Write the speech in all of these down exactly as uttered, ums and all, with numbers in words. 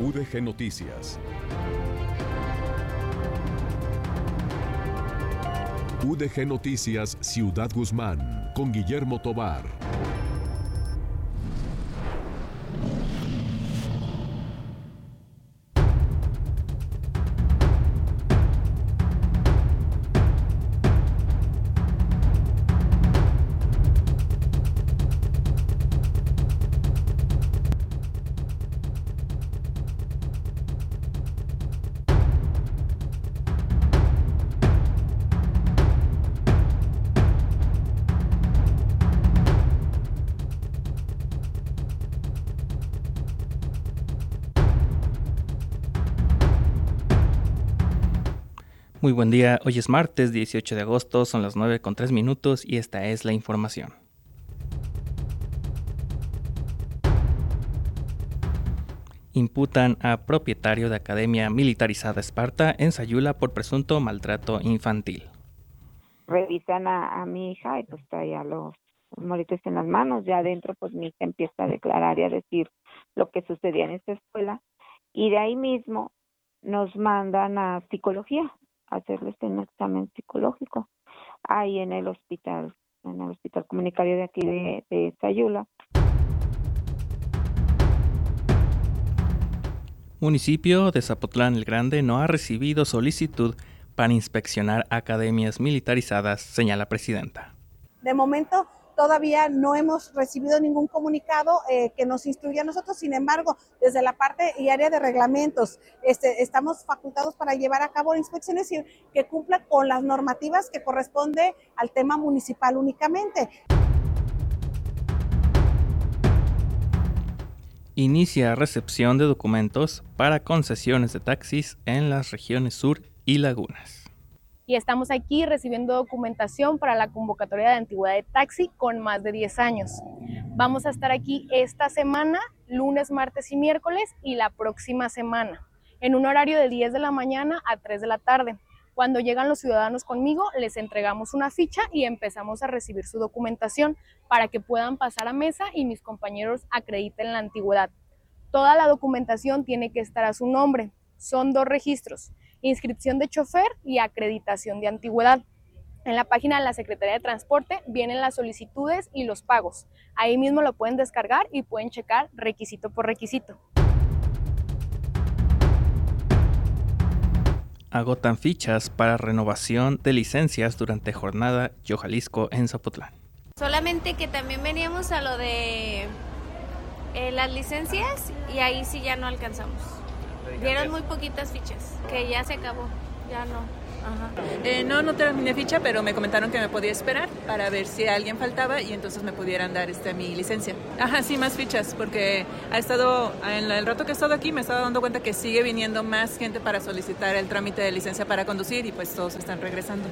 U D G Noticias. U D G Noticias Ciudad Guzmán, con Guillermo Tovar. Muy buen día, hoy es martes dieciocho de agosto, son las nueve con tres minutos y esta es la información. Imputan a propietario de Academia Militarizada Esparta en Sayula por presunto maltrato infantil. Revisan a, a mi hija y pues traía los, los moritos en las manos. Ya adentro pues mi hija empieza a declarar y a decir lo que sucedía en esta escuela y de ahí mismo nos mandan a psicología, a hacerles un examen psicológico ahí en el hospital, en el hospital comunitario de aquí de, de Sayula. Municipio de Zapotlán el Grande no ha recibido solicitud para inspeccionar academias militarizadas, señala presidenta. De momento todavía no hemos recibido ningún comunicado eh, que nos instruya a nosotros, sin embargo, desde la parte y área de reglamentos, este, estamos facultados para llevar a cabo inspecciones y que cumplan con las normativas que corresponde al tema municipal únicamente. Inicia recepción de documentos para concesiones de taxis en las regiones sur y lagunas. Y estamos aquí recibiendo documentación para la convocatoria de antigüedad de taxi con más de diez años. Vamos a estar aquí esta semana, lunes, martes y miércoles, y la próxima semana, en un horario de diez de la mañana a tres de la tarde. Cuando llegan los ciudadanos conmigo, les entregamos una ficha y empezamos a recibir su documentación para que puedan pasar a mesa y mis compañeros acrediten la antigüedad. Toda la documentación tiene que estar a su nombre. Son dos registros: inscripción de chofer y acreditación de antigüedad. En la página de la Secretaría de Transporte vienen las solicitudes y los pagos. Ahí mismo lo pueden descargar y pueden checar requisito por requisito. Agotan fichas para renovación de licencias durante jornada Yo Jalisco en Zapotlán. Solamente que también veníamos a lo de eh, las licencias y ahí sí ya no alcanzamos. Dieron muy poquitas fichas, que ya se acabó, ya no. Ajá. Eh, no, no terminé ficha, pero me comentaron que me podía esperar para ver si alguien faltaba y entonces me pudieran dar este, mi licencia. Ajá, sí, más fichas, porque ha estado, en el rato que he estado aquí me he estado dando cuenta que sigue viniendo más gente para solicitar el trámite de licencia para conducir y pues todos están regresando.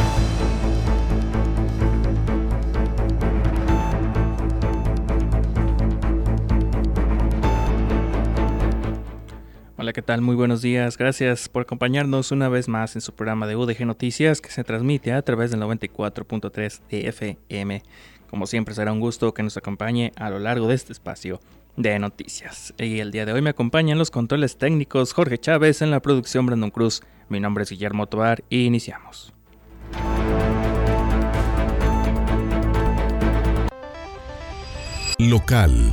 Hola, ¿qué tal? Muy buenos días. Gracias por acompañarnos una vez más en su programa de U D G Noticias, que se transmite a través del noventa y cuatro punto tres de F M. Como siempre, será un gusto que nos acompañe a lo largo de este espacio de noticias. Y el día de hoy me acompañan los controles técnicos Jorge Chávez, en la producción Brandon Cruz. Mi nombre es Guillermo Tovar y iniciamos. Local.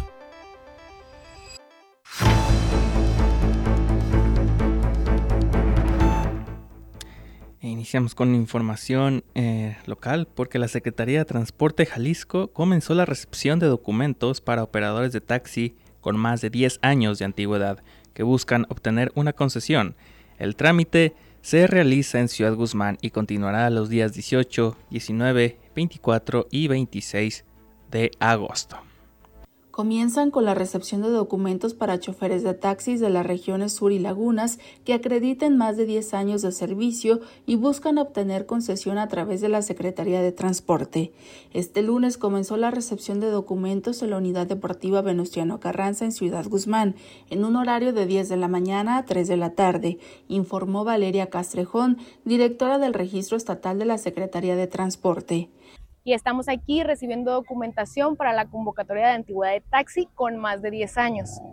Iniciamos con información eh, local porque la Secretaría de Transporte Jalisco comenzó la recepción de documentos para operadores de taxi con más de diez años de antigüedad que buscan obtener una concesión. El trámite se realiza en Ciudad Guzmán y continuará los días dieciocho, diecinueve, veinticuatro y veintiséis de agosto. Comienzan con la recepción de documentos para choferes de taxis de las regiones sur y lagunas que acrediten más de diez años de servicio y buscan obtener concesión a través de la Secretaría de Transporte. Este lunes comenzó la recepción de documentos en la Unidad Deportiva Venustiano Carranza en Ciudad Guzmán, en un horario de diez de la mañana a tres de la tarde, informó Valeria Castrejón, directora del Registro Estatal de la Secretaría de Transporte. Y estamos aquí recibiendo documentación para la convocatoria de antigüedad de taxi con más de diez años.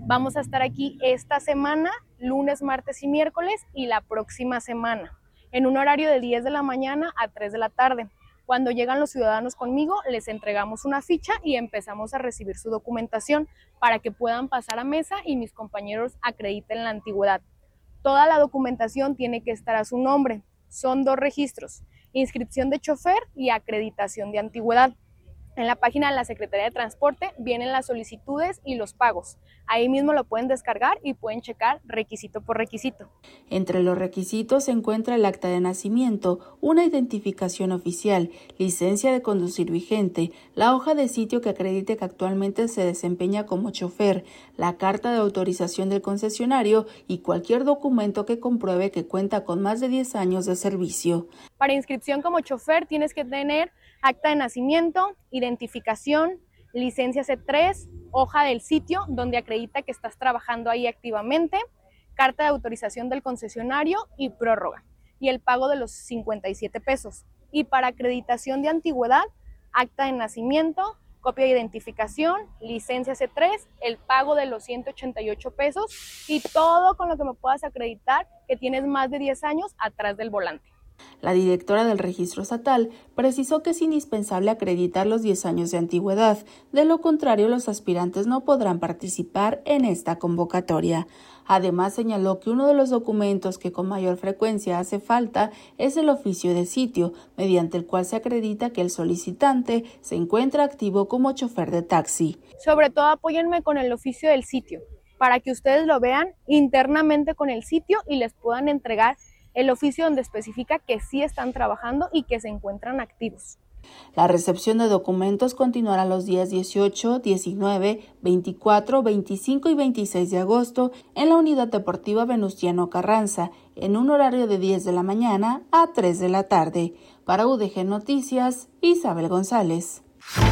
Vamos a estar aquí esta semana, lunes, martes y miércoles, y la próxima semana, en un horario de diez de la mañana a tres de la tarde. Cuando llegan los ciudadanos conmigo, les entregamos una ficha y empezamos a recibir su documentación para que puedan pasar a mesa y mis compañeros acrediten la antigüedad. Toda la documentación tiene que estar a su nombre. Son dos registros, inscripción de chofer y acreditación de antigüedad. En la página de la Secretaría de Transporte vienen las solicitudes y los pagos. Ahí mismo lo pueden descargar y pueden checar requisito por requisito. Entre los requisitos se encuentra el acta de nacimiento, una identificación oficial, licencia de conducir vigente, la hoja de sitio que acredite que actualmente se desempeña como chofer, la carta de autorización del concesionario y cualquier documento que compruebe que cuenta con más de diez años de servicio. Para inscripción como chofer tienes que tener acta de nacimiento, identificación, licencia C tres, hoja del sitio donde acredita que estás trabajando ahí activamente, carta de autorización del concesionario y prórroga, y el pago de los cincuenta y siete pesos. Y para acreditación de antigüedad, acta de nacimiento, copia de identificación, licencia C tres, el pago de los ciento ochenta y ocho pesos y todo con lo que me puedas acreditar que tienes más de diez años atrás del volante. La directora del registro estatal precisó que es indispensable acreditar los diez años de antigüedad, de lo contrario los aspirantes no podrán participar en esta convocatoria. Además señaló que uno de los documentos que con mayor frecuencia hace falta es el oficio de sitio, mediante el cual se acredita que el solicitante se encuentra activo como chofer de taxi. Sobre todo apóyenme con el oficio del sitio, para que ustedes lo vean internamente con el sitio y les puedan entregar el oficio donde especifica que sí están trabajando y que se encuentran activos. La recepción de documentos continuará los días dieciocho, diecinueve, veinticuatro, veinticinco y veintiséis de agosto en la Unidad Deportiva Venustiano Carranza, en un horario de diez de la mañana a tres de la tarde. Para U D G Noticias, Isabel González.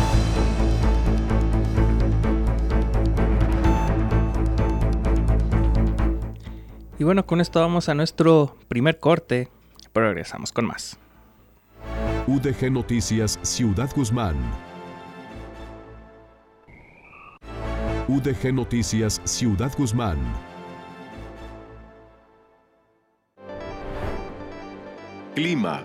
Y bueno, con esto vamos a nuestro primer corte, pero regresamos con más. U D G Noticias Ciudad Guzmán. U D G Noticias Ciudad Guzmán. Clima.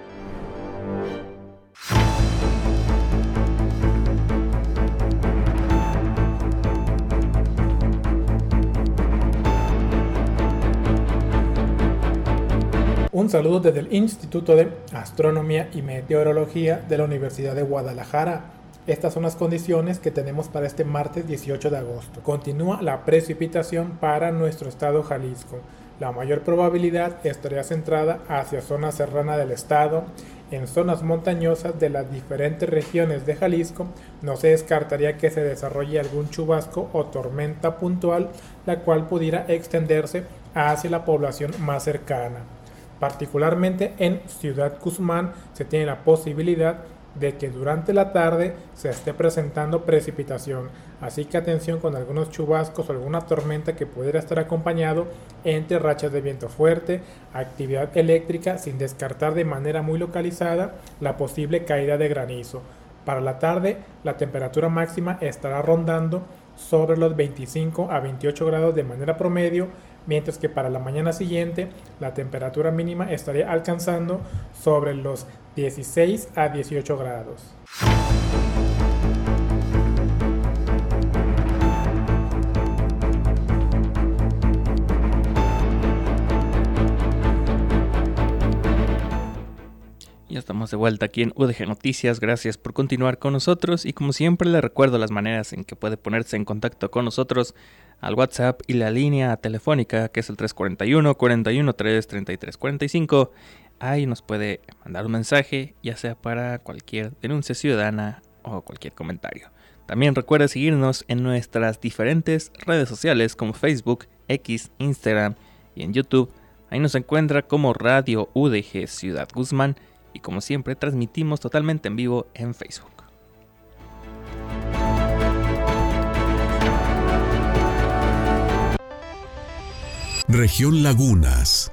Un saludo desde el Instituto de Astronomía y Meteorología de la Universidad de Guadalajara. Estas son las condiciones que tenemos para este martes dieciocho de agosto. Continúa la precipitación para nuestro estado Jalisco. La mayor probabilidad estaría centrada hacia zona serrana del estado. En zonas montañosas de las diferentes regiones de Jalisco no se descartaría que se desarrolle algún chubasco o tormenta puntual, la cual pudiera extenderse hacia la población más cercana. Particularmente en Ciudad Guzmán se tiene la posibilidad de que durante la tarde se esté presentando precipitación, así que atención con algunos chubascos o alguna tormenta que pudiera estar acompañado entre rachas de viento fuerte, actividad eléctrica, sin descartar de manera muy localizada la posible caída de granizo. Para la tarde la temperatura máxima estará rondando sobre los veinticinco a veintiocho grados de manera promedio, mientras que para la mañana siguiente la temperatura mínima estaría alcanzando sobre los dieciséis a dieciocho grados. Ya estamos de vuelta aquí en U D G Noticias, gracias por continuar con nosotros y como siempre les recuerdo las maneras en que puede ponerse en contacto con nosotros al WhatsApp y la línea telefónica que es el tres cuatro uno, cuatro uno tres, treinta y tres cuarenta y cinco. Ahí nos puede mandar un mensaje, ya sea para cualquier denuncia ciudadana o cualquier comentario. También recuerda seguirnos en nuestras diferentes redes sociales como Facebook, X, Instagram y en YouTube. Ahí nos encuentra como Radio U D G Ciudad Guzmán. Y como siempre, transmitimos totalmente en vivo en Facebook. Región Lagunas.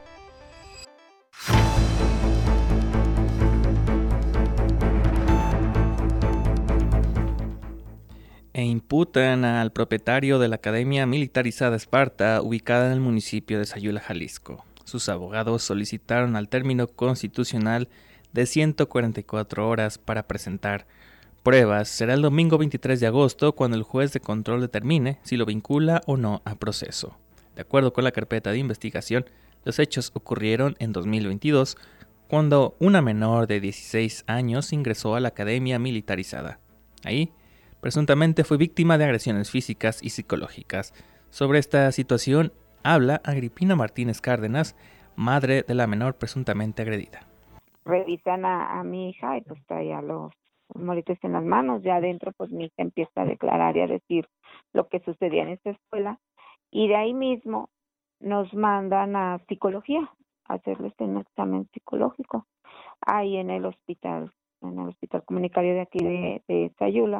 E impulsa imputan al propietario de la Academia Militarizada Esparta, ubicada en el municipio de Sayula, Jalisco. Sus abogados solicitaron al término constitucional de ciento cuarenta y cuatro horas para presentar pruebas. Será el domingo veintitrés de agosto cuando el juez de control determine si lo vincula o no a proceso. De acuerdo con la carpeta de investigación, los hechos ocurrieron en dos mil veintidós, cuando una menor de dieciséis años ingresó a la Academia Militarizada. Ahí, presuntamente fue víctima de agresiones físicas y psicológicas. Sobre esta situación habla Agripina Martínez Cárdenas, madre de la menor presuntamente agredida. Revisan a, a mi hija y pues traía los, los moritos en las manos. Ya adentro pues mi hija empieza a declarar y a decir lo que sucedía en esta escuela. Y de ahí mismo nos mandan a psicología, a hacerles un examen psicológico, ahí en el hospital, en el hospital comunitario de aquí de, de Sayula.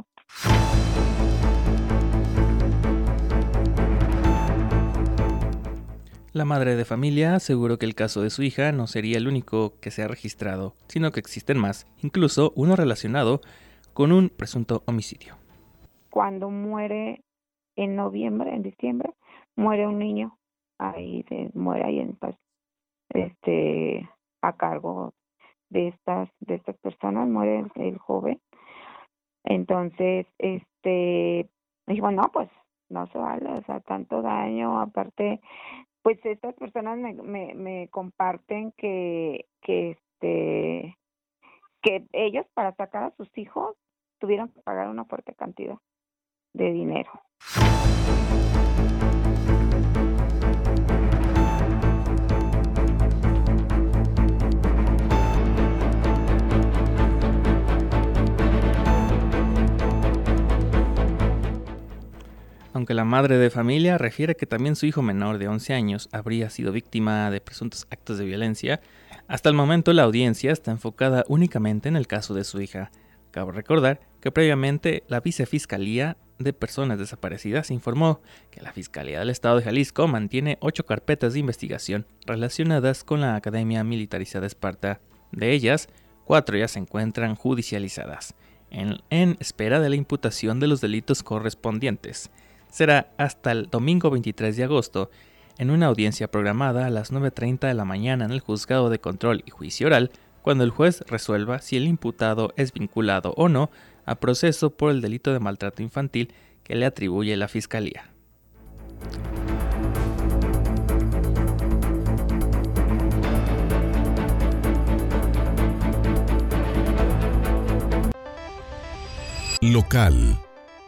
La madre de familia aseguró que el caso de su hija no sería el único que se ha registrado, sino que existen más, incluso uno relacionado con un presunto homicidio. Cuando muere en noviembre, en diciembre, muere un niño, ahí de, muere ahí en paz, este, a cargo de estas, de estas personas, muere el, el joven. Entonces, este, dijo, no, pues, no se vale, o sea, tanto daño, aparte, pues estas personas me, me, me comparten que, que este, que ellos para sacar a sus hijos tuvieron que pagar una fuerte cantidad de dinero. Aunque la madre de familia refiere que también su hijo menor de once años habría sido víctima de presuntos actos de violencia, hasta el momento la audiencia está enfocada únicamente en el caso de su hija. Cabe recordar que previamente la Vicefiscalía de Personas Desaparecidas informó que la Fiscalía del Estado de Jalisco mantiene ocho carpetas de investigación relacionadas con la Academia Militarizada Esparta. De ellas, cuatro ya se encuentran judicializadas, en, en espera de la imputación de los delitos correspondientes. Será hasta el domingo veintitrés de agosto, en una audiencia programada a las nueve treinta de la mañana en el Juzgado de Control y Juicio Oral, cuando el juez resuelva si el imputado es vinculado o no a proceso por el delito de maltrato infantil que le atribuye la Fiscalía. Local.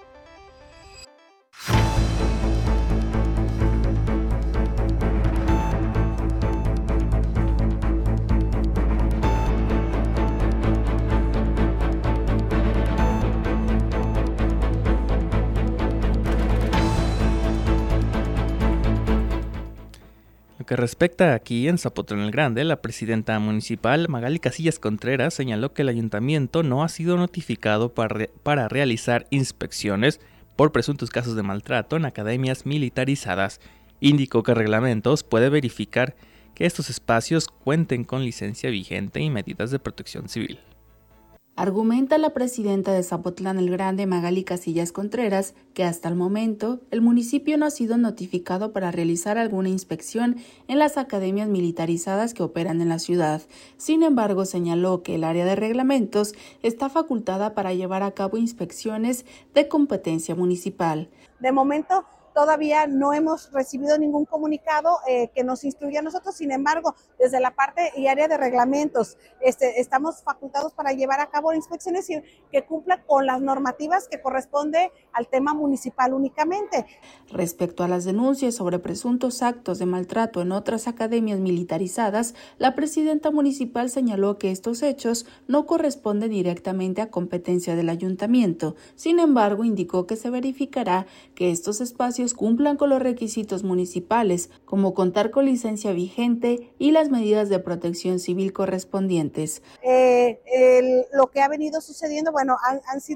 Que respecta aquí en Zapotlán el Grande, la presidenta municipal Magali Casillas Contreras señaló que el ayuntamiento no ha sido notificado para, re- para realizar inspecciones por presuntos casos de maltrato en academias militarizadas. Indicó que reglamentos puede verificar que estos espacios cuenten con licencia vigente y medidas de protección civil. Argumenta la presidenta de Zapotlán el Grande, Magali Casillas Contreras, que hasta el momento el municipio no ha sido notificado para realizar alguna inspección en las academias militarizadas que operan en la ciudad. Sin embargo, señaló que el área de reglamentos está facultada para llevar a cabo inspecciones de competencia municipal. De momento, todavía no hemos recibido ningún comunicado eh, que nos instruya a nosotros. Sin embargo, desde la parte y área de reglamentos, este, estamos facultados para llevar a cabo inspecciones y que cumplan con las normativas que corresponde al tema municipal únicamente. Respecto a las denuncias sobre presuntos actos de maltrato en otras academias militarizadas, la presidenta municipal señaló que estos hechos no corresponden directamente a competencia del ayuntamiento. Sin embargo, indicó que se verificará que estos espacios cumplan con los requisitos municipales, como contar con licencia vigente y las medidas de protección civil correspondientes. Eh, el, lo que ha venido sucediendo, bueno, han, han sido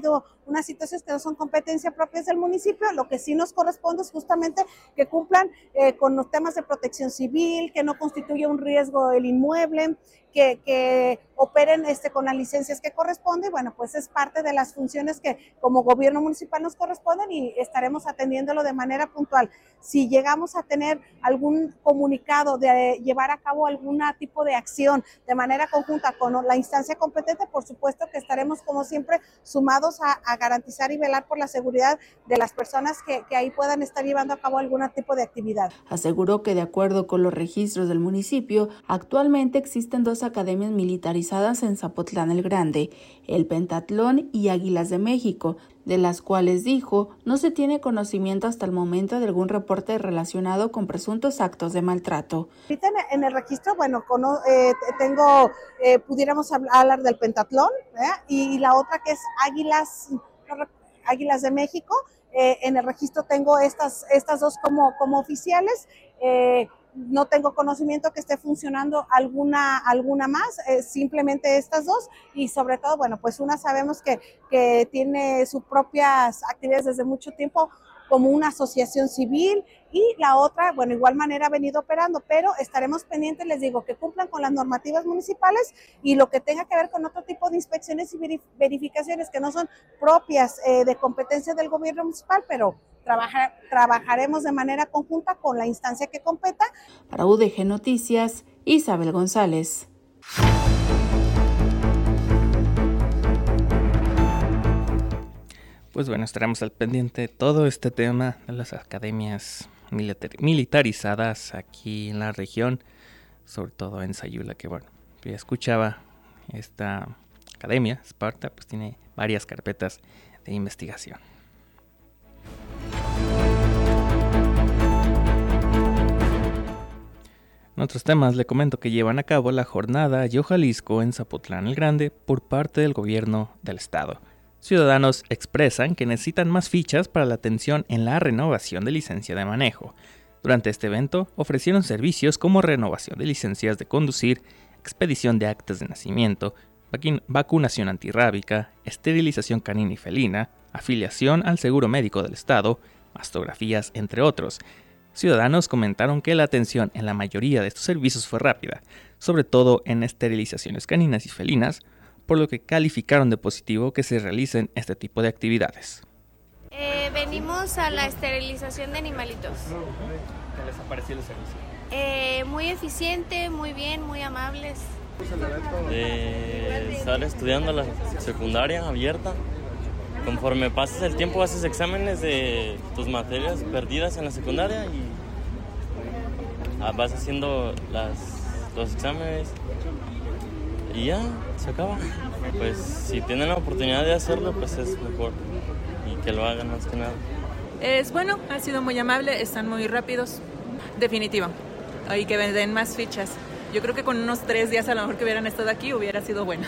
unas situaciones que no son competencia propias del municipio. Lo que sí nos corresponde es justamente que cumplan eh, con los temas de protección civil, que no constituya un riesgo el inmueble, que, que operen este, con las licencias que corresponden. Bueno, pues es parte de las funciones que como gobierno municipal nos corresponden y estaremos atendiéndolo de manera puntual. Si llegamos a tener algún comunicado de llevar a cabo algún tipo de acción de manera conjunta con la instancia competente, por supuesto que estaremos como siempre sumados a, a garantizar y velar por la seguridad de las personas que, que ahí puedan estar llevando a cabo algún tipo de actividad. Aseguró que de acuerdo con los registros del municipio, actualmente existen dos academias militarizadas en Zapotlán el Grande, el Pentatlón y Águilas de México, de las cuales dijo no se tiene conocimiento hasta el momento de algún reporte relacionado con presuntos actos de maltrato. Ahorita en el registro, bueno, con, eh, tengo, eh, pudiéramos hablar del Pentatlón, ¿eh? y la otra que es Águilas, Águilas de México. Eh, en el registro tengo estas, estas dos como, como oficiales. Eh, no tengo conocimiento que esté funcionando alguna, alguna más, eh, simplemente estas dos, y sobre todo, bueno, pues una sabemos que, que tiene sus propias actividades desde mucho tiempo como una asociación civil, y la otra, bueno, igual manera ha venido operando, pero estaremos pendientes, les digo, que cumplan con las normativas municipales y lo que tenga que ver con otro tipo de inspecciones y verificaciones que no son propias eh, de competencia del gobierno municipal, pero Trabajar, trabajaremos de manera conjunta con la instancia que competa. Para U D G Noticias, Isabel González. Pues bueno, estaremos al pendiente de todo este tema de las academias militar- militarizadas aquí en la región, sobre todo en Sayula, que bueno, ya escuchaba, esta academia, Esparta, pues tiene varias carpetas de investigación. En otros temas, le comento que llevan a cabo la jornada Yo Jalisco en Zapotlán el Grande por parte del gobierno del estado. Ciudadanos expresan que necesitan más fichas para la atención en la renovación de licencia de manejo. Durante este evento ofrecieron servicios como renovación de licencias de conducir, expedición de actas de nacimiento, vacunación antirrábica, esterilización canina y felina, afiliación al seguro médico del estado, mastografías, entre otros. Ciudadanos comentaron que la atención en la mayoría de estos servicios fue rápida, sobre todo en esterilizaciones caninas y felinas, por lo que calificaron de positivo que se realicen este tipo de actividades. Eh, venimos a la esterilización de animalitos. ¿Qué les ha parecido el servicio? Eh, muy eficiente, muy bien, muy amables. De estar estudiando la secundaria abierta. Conforme pasas el tiempo haces exámenes de tus materias perdidas en la secundaria y vas haciendo las, los exámenes y ya, se acaba. Pues si tienen la oportunidad de hacerlo, pues es mejor y que lo hagan más que nada. Es bueno, ha sido muy amable, están muy rápidos, definitivo. Y que den más fichas. Yo creo que con unos tres días a lo mejor que hubieran estado aquí hubiera sido bueno.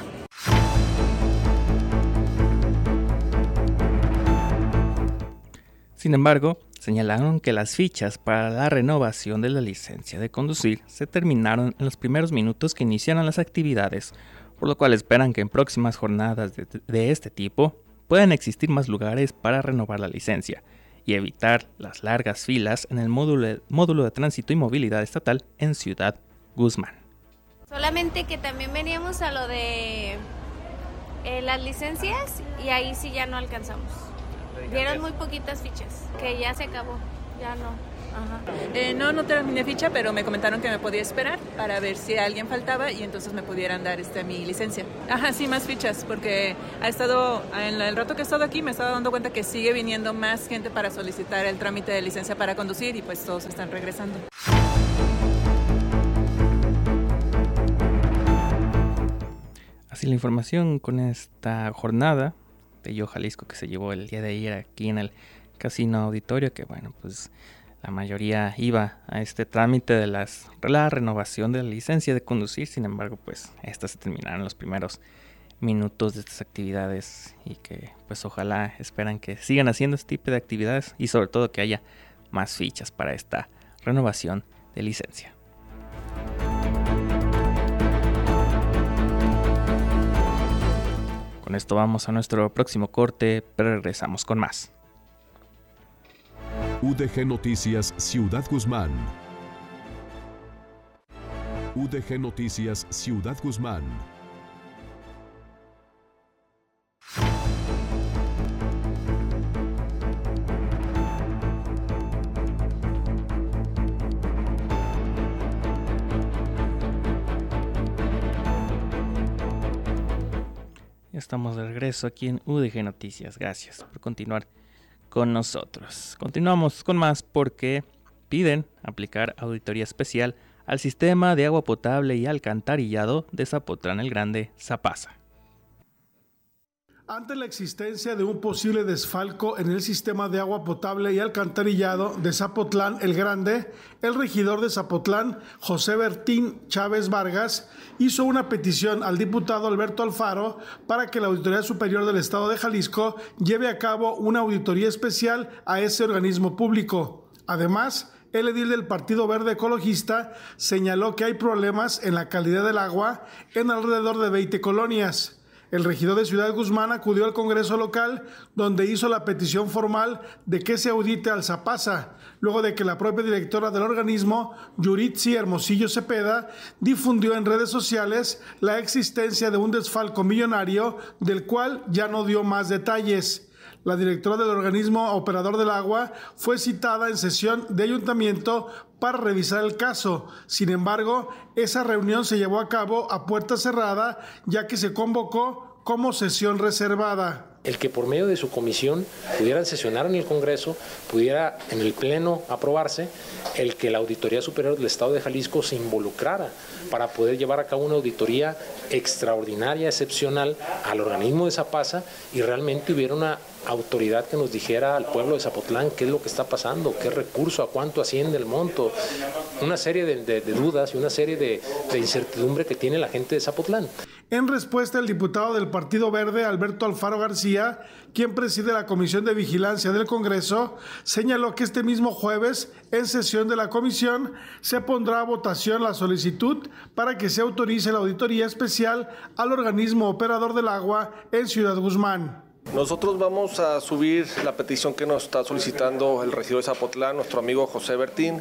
Sin embargo, señalaron que las fichas para la renovación de la licencia de conducir se terminaron en los primeros minutos que iniciaron las actividades, por lo cual esperan que en próximas jornadas de, de este tipo puedan existir más lugares para renovar la licencia y evitar las largas filas en el módulo, módulo de tránsito y movilidad estatal en Ciudad Guzmán. Solamente que también veníamos a lo de eh, las licencias y ahí sí ya no alcanzamos. Dieron muy poquitas fichas, que ya se acabó, ya no. Ajá. Eh, no, no terminé ficha, pero me comentaron que me podía esperar para ver si alguien faltaba y entonces me pudieran dar este, mi licencia. Ajá, sí, más fichas, porque ha estado, en el rato que he estado aquí me he estado dando cuenta que sigue viniendo más gente para solicitar el trámite de licencia para conducir y pues todos están regresando. Así la información con esta jornada de Yo Jalisco que se llevó el día de ayer aquí en el Casino Auditorio, que bueno, pues la mayoría iba a este trámite de las, la renovación de la licencia de conducir. Sin embargo, pues estas se terminaron los primeros minutos de estas actividades y que pues ojalá esperan que sigan haciendo este tipo de actividades y sobre todo que haya más fichas para esta renovación de licencia. Con esto vamos a nuestro próximo corte, pero regresamos con más. U D G Noticias Ciudad Guzmán. U D G Noticias Ciudad Guzmán. Estamos de regreso aquí en U D G Noticias. Gracias por continuar con nosotros. Continuamos con más porque piden aplicar auditoría especial al sistema de agua potable y alcantarillado de Zapotlán el Grande, Zapasa. Ante la existencia de un posible desfalco en el sistema de agua potable y alcantarillado de Zapotlán el Grande, el regidor de Zapotlán, José Bertín Chávez Vargas, hizo una petición al diputado Alberto Alfaro para que la Auditoría Superior del Estado de Jalisco lleve a cabo una auditoría especial a ese organismo público. Además, el edil del Partido Verde Ecologista señaló que hay problemas en la calidad del agua en alrededor de veinte colonias. El regidor de Ciudad Guzmán acudió al Congreso local, donde hizo la petición formal de que se audite al Zapasa, luego de que la propia directora del organismo, Yuritsi Hermosillo Cepeda, difundió en redes sociales la existencia de un desfalco millonario, del cual ya no dio más detalles. La directora del organismo operador del agua fue citada en sesión de ayuntamiento para revisar el caso. Sin embargo, esa reunión se llevó a cabo a puerta cerrada, ya que se convocó como sesión reservada. El que por medio de su comisión pudieran sesionar en el Congreso, pudiera en el Pleno aprobarse, el que la Auditoría Superior del Estado de Jalisco se involucrara para poder llevar a cabo una auditoría extraordinaria, excepcional al organismo de Zapasa y realmente hubiera una autoridad que nos dijera al pueblo de Zapotlán qué es lo que está pasando, qué recurso, a cuánto asciende el monto, una serie de, de, de dudas y una serie de, de incertidumbre que tiene la gente de Zapotlán. En respuesta, el diputado del Partido Verde, Alberto Alfaro García, quien preside la Comisión de Vigilancia del Congreso, señaló que este mismo jueves, en sesión de la comisión, se pondrá a votación la solicitud para que se autorice la auditoría especial al organismo operador del agua en Ciudad Guzmán. Nosotros vamos a subir la petición que nos está solicitando el regidor de Zapotlán, nuestro amigo José Bertín,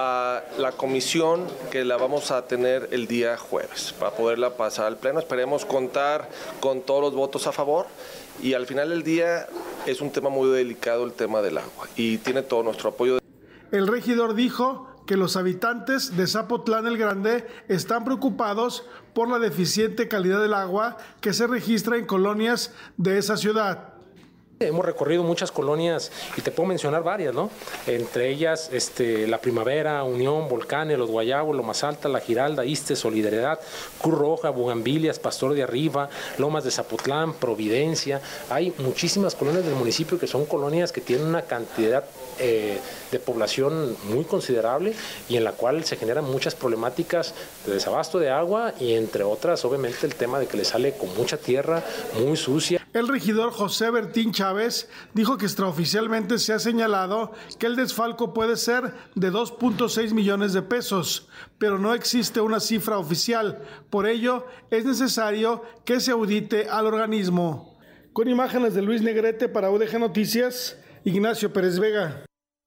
a la comisión que la vamos a tener el día jueves para poderla pasar al Pleno. Esperemos contar con todos los votos a favor y al final del día es un tema muy delicado el tema del agua y tiene todo nuestro apoyo. El regidor dijo que los habitantes de Zapotlán el Grande están preocupados por la deficiente calidad del agua que se registra en colonias de esa ciudad. Hemos recorrido muchas colonias y te puedo mencionar varias, ¿no? Entre ellas este, La Primavera, Unión, Volcanes, Los Guayabos, Lomas Alta, La Giralda, Iste, Solidaridad, Cruz Roja, Bugambilias, Pastor de Arriba, Lomas de Zapotlán, Providencia. Hay muchísimas colonias del municipio que son colonias que tienen una cantidad eh, de población muy considerable y en la cual se generan muchas problemáticas de desabasto de agua y entre otras, obviamente, el tema de que le sale con mucha tierra, muy sucia. El regidor José Bertín Chávez dijo que extraoficialmente se ha señalado que el desfalco puede ser de dos punto seis millones de pesos, pero no existe una cifra oficial. Por ello, es necesario que se audite al organismo. Con imágenes de Luis Negrete para U D G Noticias, Ignacio Pérez Vega.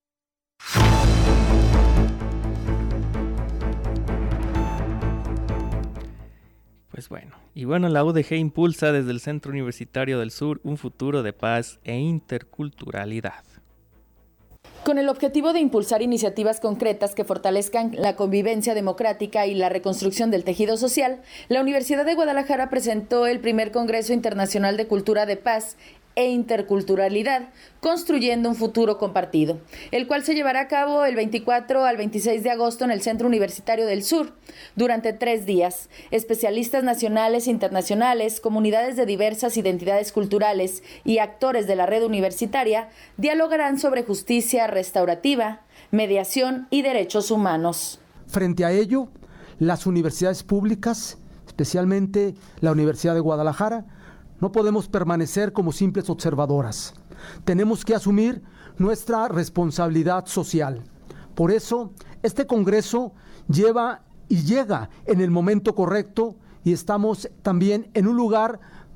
Pues bueno, y bueno, la U D G impulsa desde el Centro Universitario del Sur un futuro de paz e interculturalidad. Con el objetivo de impulsar iniciativas concretas que fortalezcan la convivencia democrática y la reconstrucción del tejido social, la Universidad de Guadalajara presentó el primer Congreso Internacional de Cultura de Paz e Interculturalidad, construyendo un futuro compartido, el cual se llevará a cabo el veinticuatro al veintiséis de agosto en el Centro Universitario del Sur. Durante tres días, especialistas nacionales e internacionales, comunidades de diversas identidades culturales y actores de la red universitaria dialogarán sobre justicia restaurativa, mediación y derechos humanos. Frente a ello, las universidades públicas, especialmente la Universidad de Guadalajara, no podemos permanecer como simples observadoras. Tenemos que asumir nuestra responsabilidad social. Por eso, este Congreso lleva y llega en el momento correcto y estamos también en un lugar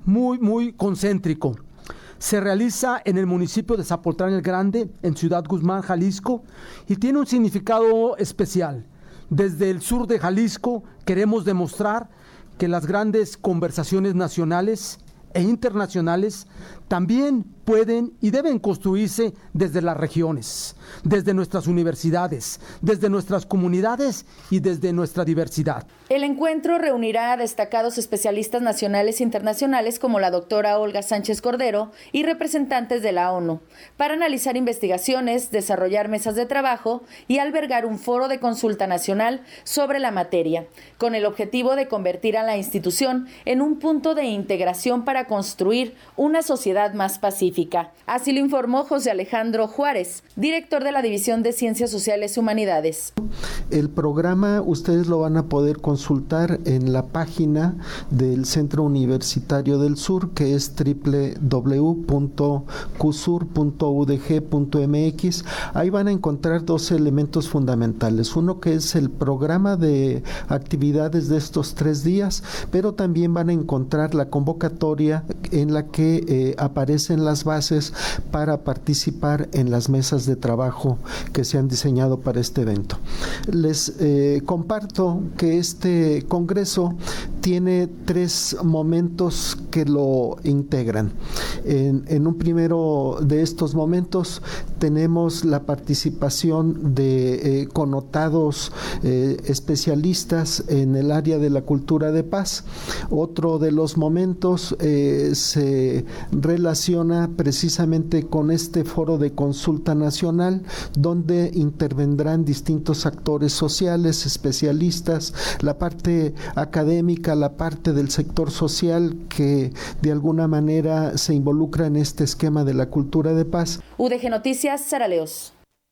muy, muy concéntrico. Se realiza en el municipio de Zapotlán el Grande, en Ciudad Guzmán, Jalisco, y tiene un significado especial. Desde el sur de Jalisco queremos demostrar que las grandes conversaciones nacionales e internacionales también pueden y deben construirse desde las regiones, desde nuestras universidades, desde nuestras comunidades y desde nuestra diversidad. El encuentro reunirá a destacados especialistas nacionales e internacionales como la doctora Olga Sánchez Cordero y representantes de la ONU para analizar investigaciones, desarrollar mesas de trabajo y albergar un foro de consulta nacional sobre la materia, con el objetivo de convertir a la institución en un punto de integración para construir una sociedad más pacífica. Así lo informó José Alejandro Juárez, director de la División de Ciencias Sociales y Humanidades. El programa ustedes lo van a poder consultar en la página del Centro Universitario del Sur, que es doble u doble u doble u punto cusur punto u d g punto m x. Ahí van a encontrar dos elementos fundamentales. Uno que es el programa de actividades de estos tres días, pero también van a encontrar la convocatoria en la que eh, aparecen las bases para participar en las mesas de trabajo que se han diseñado para este evento. Les eh, comparto que este congreso tiene tres momentos que lo integran. En, en un primero de estos momentos tenemos la participación de eh, connotados eh, especialistas en el área de la cultura de paz. Otro de los momentos eh, se relaciona precisamente con este foro de consulta nacional, donde intervendrán distintos actores sociales, especialistas, la parte académica, la parte del sector social que de alguna manera se involucra en este esquema de la cultura de paz. U D G Noticias, Sara Leos.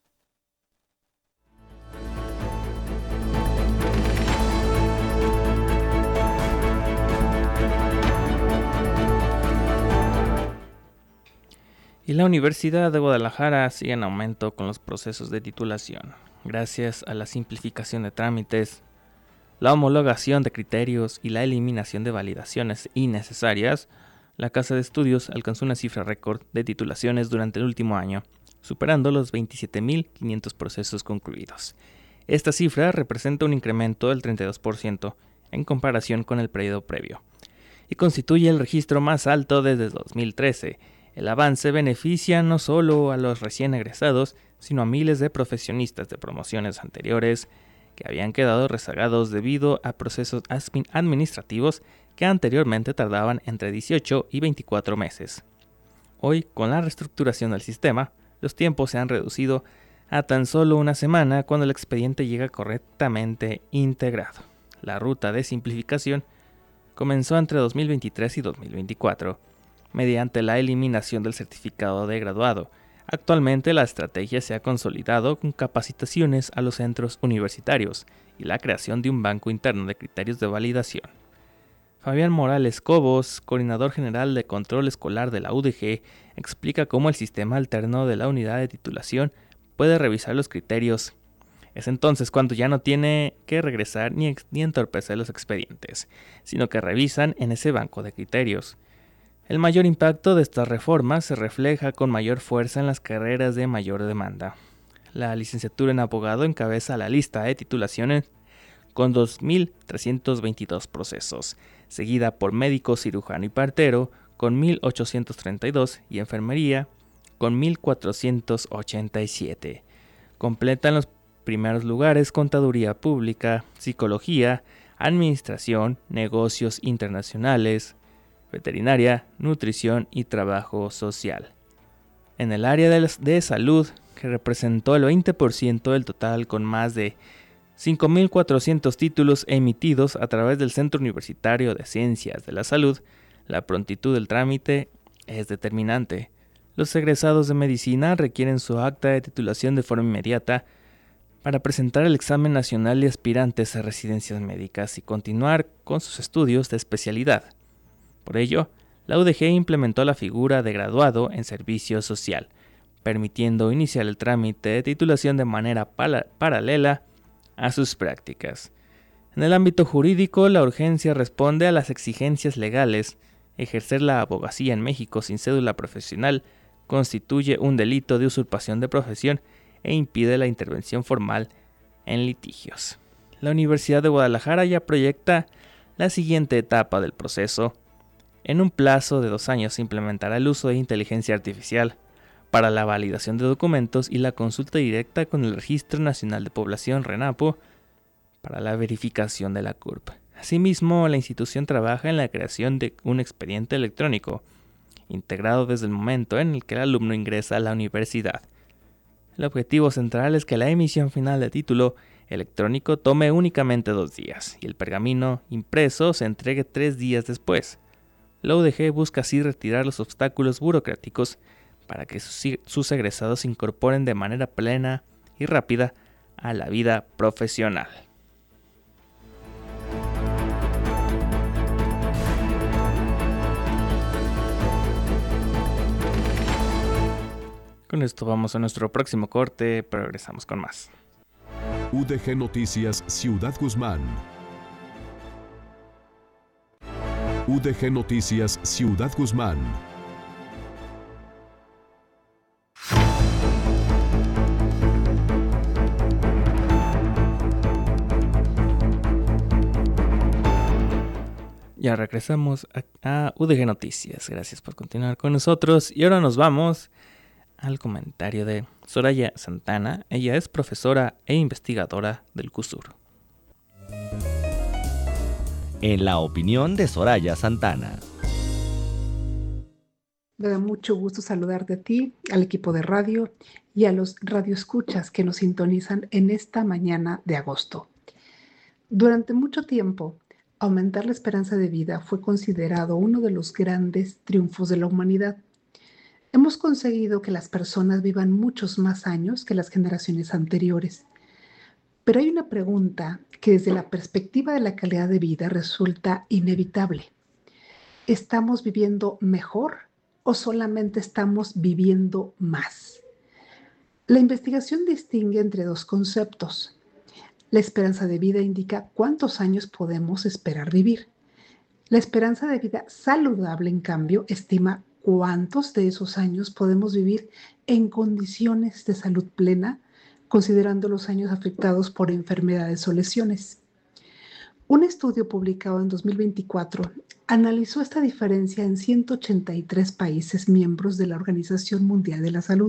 Y la Universidad de Guadalajara sigue en aumento con los procesos de titulación. Gracias a la simplificación de trámites, la homologación de criterios y la eliminación de validaciones innecesarias, la Casa de Estudios alcanzó una cifra récord de titulaciones durante el último año, superando los veintisiete mil quinientos procesos concluidos. Esta cifra representa un incremento del treinta y dos por ciento en comparación con el periodo previo, y constituye el registro más alto desde dos mil trece. El avance beneficia no solo a los recién egresados, sino a miles de profesionistas de promociones anteriores que habían quedado rezagados debido a procesos administrativos que anteriormente tardaban entre dieciocho y veinticuatro meses. Hoy, con la reestructuración del sistema, los tiempos se han reducido a tan solo una semana cuando el expediente llega correctamente integrado. La ruta de simplificación comenzó entre dos mil veintitrés y dos mil veinticuatro, mediante la eliminación del certificado de graduado. Actualmente la estrategia se ha consolidado con capacitaciones a los centros universitarios y la creación de un banco interno de criterios de validación. Fabián Morales Cobos, coordinador general de control escolar de la U D G, explica cómo el sistema alterno de la unidad de titulación puede revisar los criterios. Es entonces cuando ya no tiene que regresar ni, ex- ni entorpecer los expedientes, sino que revisan en ese banco de criterios. El mayor impacto de estas reformas se refleja con mayor fuerza en las carreras de mayor demanda. La licenciatura en abogado encabeza la lista de titulaciones con dos mil trescientos veintidós procesos, seguida por médico, cirujano y partero con mil ochocientos treinta y dos y enfermería con mil cuatrocientos ochenta y siete. Completan los primeros lugares contaduría pública, psicología, administración, negocios internacionales, veterinaria, nutrición y trabajo social. En el área de, de salud, que representó el veinte por ciento del total con más de cinco mil cuatrocientos títulos emitidos a través del Centro Universitario de Ciencias de la Salud, la prontitud del trámite es determinante. Los egresados de medicina requieren su acta de titulación de forma inmediata para presentar el examen nacional de aspirantes a residencias médicas y continuar con sus estudios de especialidad. Por ello, la U D G implementó la figura de graduado en servicio social, permitiendo iniciar el trámite de titulación de manera pala- paralela a sus prácticas. En el ámbito jurídico, la urgencia responde a las exigencias legales Ejercer la abogacía en México sin cédula profesional constituye un delito de usurpación de profesión e impide la intervención formal en litigios. La Universidad de Guadalajara ya proyecta la siguiente etapa del proceso. En un plazo de dos años se implementará el uso de inteligencia artificial para la validación de documentos y la consulta directa con el Registro Nacional de Población RENAPO para la verificación de la C U R P. Asimismo, la institución trabaja en la creación de un expediente electrónico, integrado desde el momento en el que el alumno ingresa a la universidad. El objetivo central es que la emisión final del título electrónico tome únicamente dos días y el pergamino impreso se entregue tres días después. La U D G busca así retirar los obstáculos burocráticos para que sus, sus egresados se incorporen de manera plena y rápida a la vida profesional. Con esto vamos a nuestro próximo corte, pero regresamos con más. U D G Noticias Ciudad Guzmán. U D G Noticias Ciudad Guzmán. Ya regresamos a, a U D G Noticias. Gracias por continuar con nosotros. Y ahora nos vamos al comentario de Soraya Santana. Ella es profesora e investigadora del CUSUR. En la opinión de Soraya Santana. Me da mucho gusto saludarte a ti, al equipo de radio y a los radioescuchas que nos sintonizan en esta mañana de agosto. Durante mucho tiempo, aumentar la esperanza de vida fue considerado uno de los grandes triunfos de la humanidad. Hemos conseguido que las personas vivan muchos más años que las generaciones anteriores. Pero hay una pregunta que desde la perspectiva de la calidad de vida resulta inevitable. ¿Estamos viviendo mejor o solamente estamos viviendo más? La investigación distingue entre dos conceptos. La esperanza de vida indica cuántos años podemos esperar vivir. La esperanza de vida saludable, en cambio, estima cuántos de esos años podemos vivir en condiciones de salud plena, considerando los años afectados por enfermedades o lesiones. Un estudio publicado en dos mil veinticuatro analizó esta diferencia en ciento ochenta y tres países miembros de la Organización Mundial de la Salud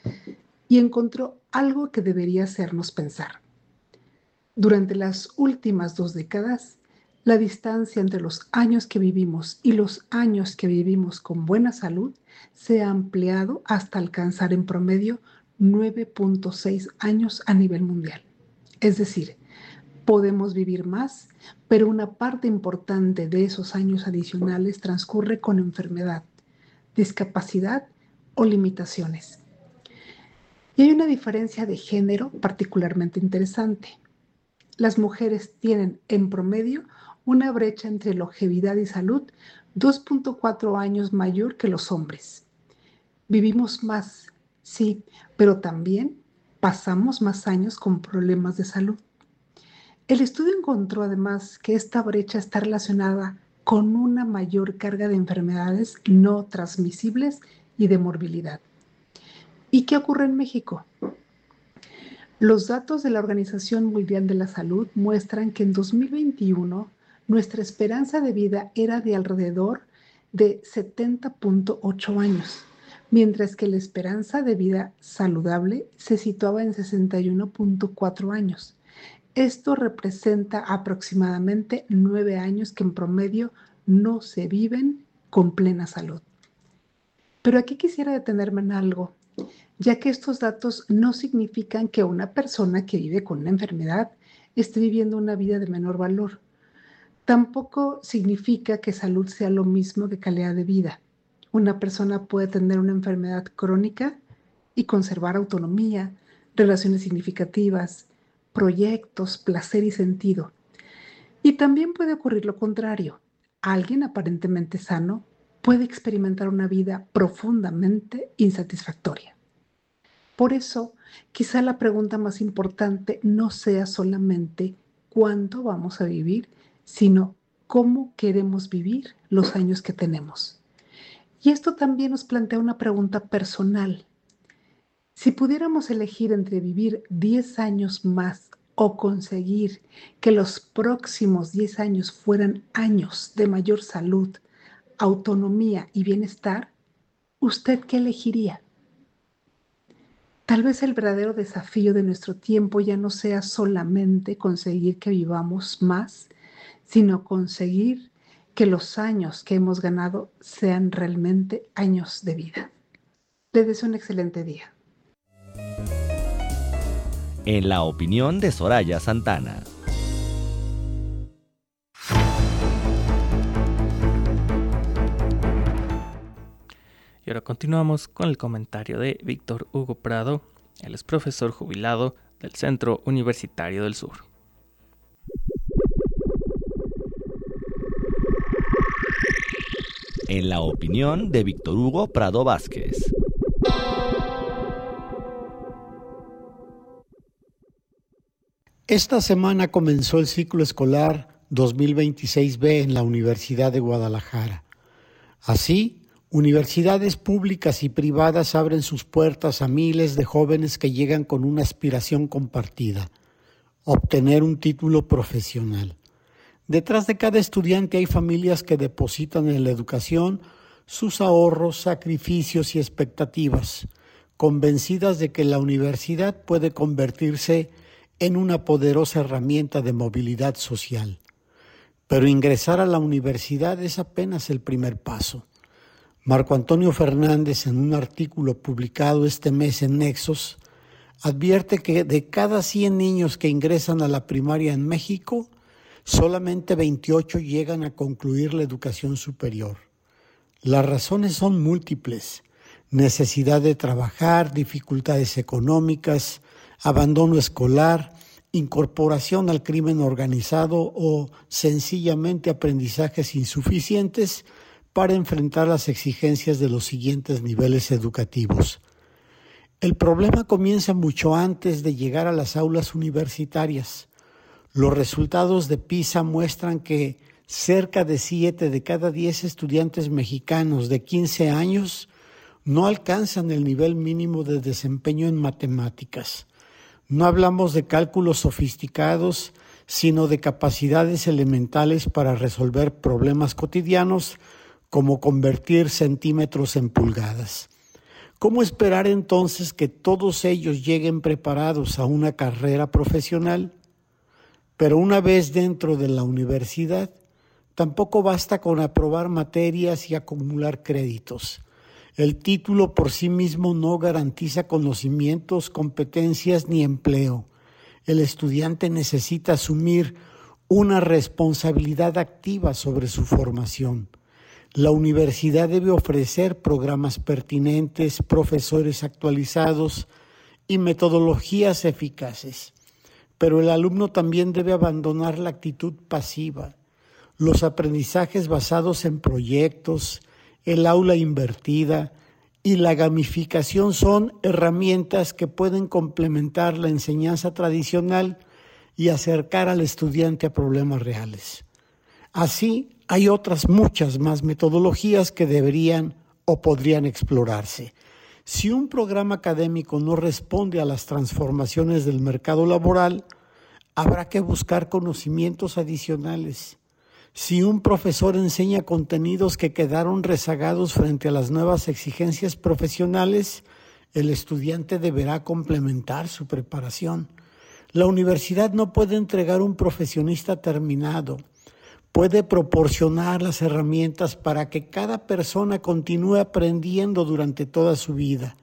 y encontró algo que debería hacernos pensar. Durante las últimas dos décadas, la distancia entre los años que vivimos y los años que vivimos con buena salud se ha ampliado hasta alcanzar en promedio nueve punto seis años a nivel mundial. Es decir, podemos vivir más, pero una parte importante de esos años adicionales transcurre con enfermedad, discapacidad o limitaciones. Y hay una diferencia de género particularmente interesante. Las mujeres tienen en promedio una brecha entre longevidad y salud dos punto cuatro años mayor que los hombres. Vivimos más, sí, pero también pasamos más años con problemas de salud. El estudio encontró además que esta brecha está relacionada con una mayor carga de enfermedades no transmisibles y de morbilidad. ¿Y qué ocurre en México? Los datos de la Organización Mundial de la Salud muestran que en dos mil veintiuno nuestra esperanza de vida era de alrededor de setenta punto ocho años, mientras que la esperanza de vida saludable se situaba en sesenta y uno punto cuatro años. Esto representa aproximadamente nueve años que en promedio no se viven con plena salud. Pero aquí quisiera detenerme en algo, ya que estos datos no significan que una persona que vive con una enfermedad esté viviendo una vida de menor valor. Tampoco significa que salud sea lo mismo que calidad de vida. Una persona puede tener una enfermedad crónica y conservar autonomía, relaciones significativas, proyectos, placer y sentido. Y también puede ocurrir lo contrario. Alguien aparentemente sano puede experimentar una vida profundamente insatisfactoria. Por eso, quizá la pregunta más importante no sea solamente cuánto vamos a vivir, sino cómo queremos vivir los años que tenemos. Y esto también nos plantea una pregunta personal. Si pudiéramos elegir entre vivir diez años más o conseguir que los próximos diez años fueran años de mayor salud, autonomía y bienestar, ¿usted qué elegiría? Tal vez el verdadero desafío de nuestro tiempo ya no sea solamente conseguir que vivamos más, sino conseguir que los años que hemos ganado sean realmente años de vida. Les deseo un excelente día. En la opinión de Soraya Santana. Y ahora continuamos con el comentario de Víctor Hugo Prado. Él es profesor jubilado del Centro Universitario del Sur. En la opinión de Víctor Hugo Prado Vázquez. Esta semana comenzó el ciclo escolar dos mil veintiséis be en la Universidad de Guadalajara. Así, universidades públicas y privadas abren sus puertas a miles de jóvenes que llegan con una aspiración compartida: obtener un título profesional. Detrás de cada estudiante hay familias que depositan en la educación sus ahorros, sacrificios y expectativas, convencidas de que la universidad puede convertirse en una poderosa herramienta de movilidad social. Pero ingresar a la universidad es apenas el primer paso. Marco Antonio Fernández, en un artículo publicado este mes en Nexos, advierte que de cada cien niños que ingresan a la primaria en México, solamente veintiocho llegan a concluir la educación superior. Las razones son múltiples: necesidad de trabajar, dificultades económicas, abandono escolar, incorporación al crimen organizado o sencillamente aprendizajes insuficientes para enfrentar las exigencias de los siguientes niveles educativos. El problema comienza mucho antes de llegar a las aulas universitarias. Los resultados de PISA muestran que cerca de siete de cada diez estudiantes mexicanos de quince años no alcanzan el nivel mínimo de desempeño en matemáticas. No hablamos de cálculos sofisticados, sino de capacidades elementales para resolver problemas cotidianos, como convertir centímetros en pulgadas. ¿Cómo esperar entonces que todos ellos lleguen preparados a una carrera profesional? Pero una vez dentro de la universidad, tampoco basta con aprobar materias y acumular créditos. El título por sí mismo no garantiza conocimientos, competencias ni empleo. El estudiante necesita asumir una responsabilidad activa sobre su formación. La universidad debe ofrecer programas pertinentes, profesores actualizados y metodologías eficaces. Pero el alumno también debe abandonar la actitud pasiva. Los aprendizajes basados en proyectos, el aula invertida y la gamificación son herramientas que pueden complementar la enseñanza tradicional y acercar al estudiante a problemas reales. Así, hay otras muchas más metodologías que deberían o podrían explorarse. Si un programa académico no responde a las transformaciones del mercado laboral, habrá que buscar conocimientos adicionales. Si un profesor enseña contenidos que quedaron rezagados frente a las nuevas exigencias profesionales, el estudiante deberá complementar su preparación. La universidad no puede entregar un profesionista terminado. Puede proporcionar las herramientas para que cada persona continúe aprendiendo durante toda su vida.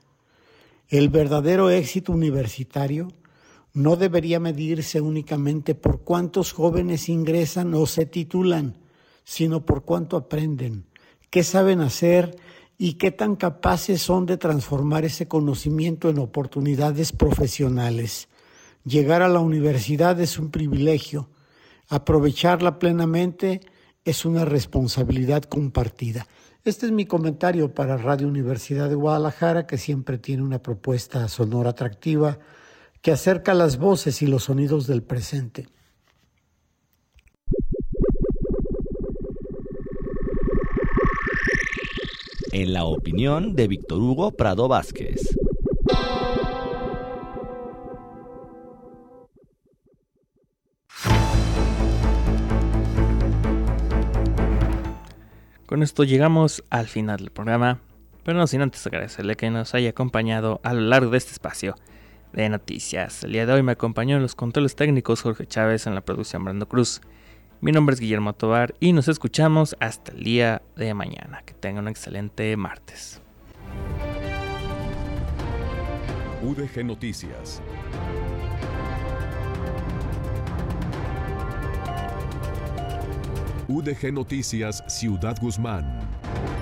El verdadero éxito universitario no debería medirse únicamente por cuántos jóvenes ingresan o se titulan, sino por cuánto aprenden, qué saben hacer y qué tan capaces son de transformar ese conocimiento en oportunidades profesionales. Llegar a la universidad es un privilegio. Aprovecharla plenamente es una responsabilidad compartida. Este es mi comentario para Radio Universidad de Guadalajara, que siempre tiene una propuesta sonora atractiva que acerca las voces y los sonidos del presente. en la opinión de Víctor Hugo Prado Vázquez. Con esto llegamos al final del programa, pero no sin antes agradecerle que nos haya acompañado a lo largo de este espacio de noticias. El día de hoy me acompañó en los controles técnicos Jorge Chávez, en la producción Brando Cruz. Mi nombre es Guillermo Tovar y nos escuchamos hasta el día de mañana. Que tengan un excelente martes. U D G Noticias. U D G Noticias Ciudad Guzmán.